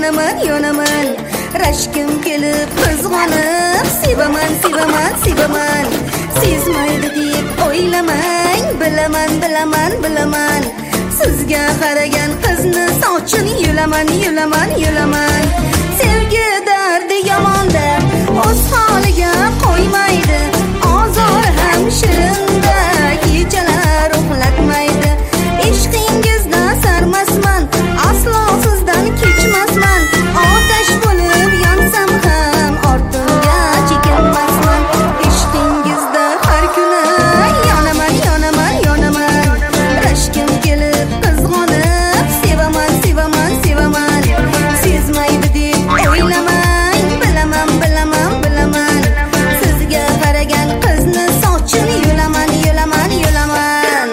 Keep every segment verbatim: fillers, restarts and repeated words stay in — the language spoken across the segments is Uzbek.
yonaman yonaman rashkim kelib qizg'onib sevaman sevaman sevaman sezmaydi deb o'ylamang bilaman bilaman bilaman sizga qaragan qizni sochini yulaman yulaman yulaman sevgi dardi yomonda o'z holiga qo'ymaydi ozor ham shirinda kechalar uxlatmaydi ishqingizda sarmasman aslo sizdan kechmasman otash bo'lib yonsam ham ortimga chekinmasman ishqingizda har kuni yonaman yonaman yonaman rashkim kelib qizg'onib sevaman sevaman sevaman sezmaydi deb o'ylamang bilaman bilaman bilaman sizga qaragan qizni sochini yulaman yulaman yulaman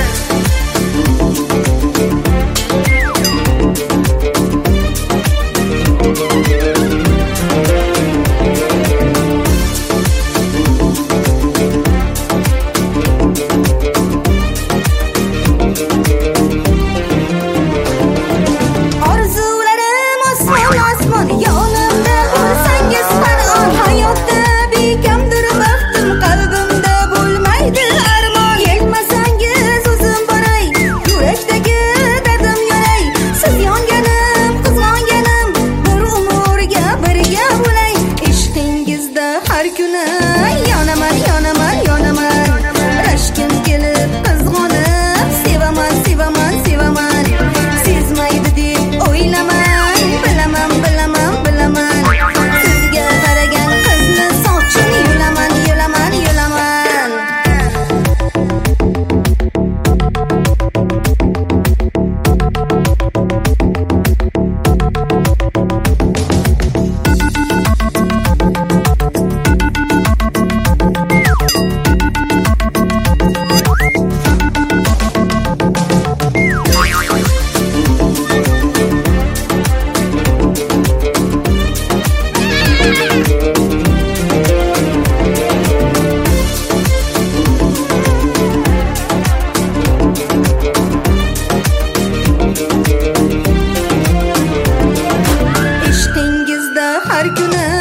orzularim osmon osmon yonimda bo'lsangiz farqon hayotda bekamdir baxtim qalbimda bo'lmaydi armon kelmasangiz o'zim boray yurakdagi dardim yonay siz yonganim qizg'onganim bir umrga birga bo'lay ishqingizda har kuni yonaman yonaman yonaman rashkim kelib qizg'onib sevaman sevaman sevaman sezmaydi deb o'ylamang bilaman bilaman bilaman sizga qaragan qizni sochini yulaman yulaman yulaman ishqingizda har kuni